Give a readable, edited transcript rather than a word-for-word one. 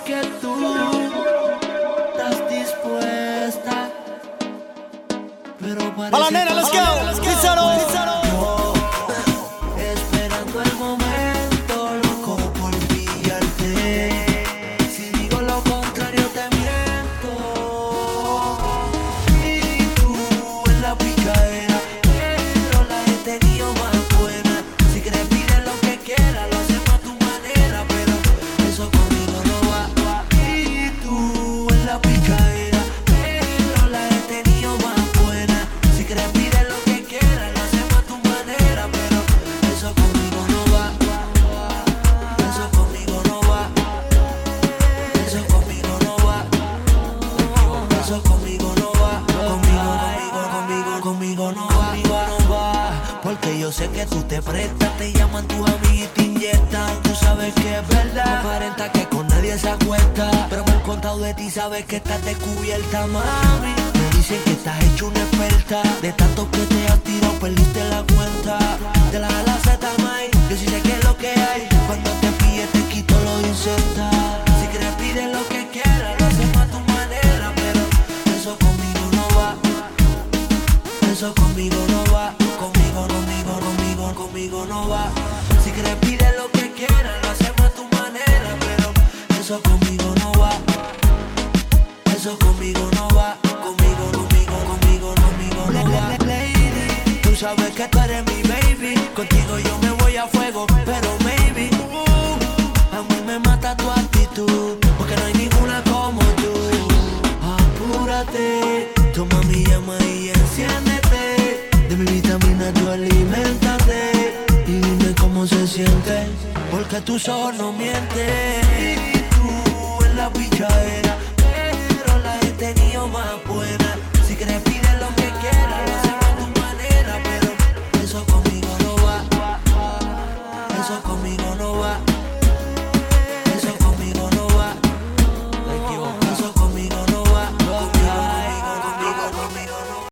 que tú estás dispuesta, pero parece Pa' la nena, let's go, díselo. yo esperando el momento, loco por pillarte. Si digo lo contrario te miento. Y tú en la picadera, pero la he tenido más buena. Si quieres pide lo que quieras, lo hacemos a tu manera, pero eso conmigo no va. Y tú en la picadera, pero la he tenido más buena. Si quieres pide lo que quieras, lo hacemos a tu manera, pero eso conmigo no va. Eso conmigo no va. Eso conmigo no va. Eso conmigo no va. Conmigo no va. Porque yo sé que tú te prestas, te llaman tus amigos y te inyectan. Tú sabes que es verdad, aparenta que con nadie se acuesta, pero me han contado de ti, sabes que estás descubierta, mami. Me dicen que estás hecho una experta, de tanto que te has tirado perdiste la cuenta. De la A a la Z, mai, yo sí sé que es lo que hay. Cuando te pille te quito lo incesta. Si quieres pide lo que quieras, lo hacemos a tu manera, pero eso conmigo no va. Eso conmigo no va. Conmigo no va. Si quieres pide lo que quieras, lo hacemos a tu manera, pero eso conmigo no va. Eso conmigo no va. Conmigo no va. Lady, tú sabes que tú eres mi baby. Contigo yo me voy a fuego, pero maybe a mí me mata tu actitud, porque no hay ninguna como tú. Apúrate, toma mi llama y enciéndete. De mi vitamina tú aliméntate y dime cómo se siente, porque tus ojos no mienten. Y tú en la pichadera,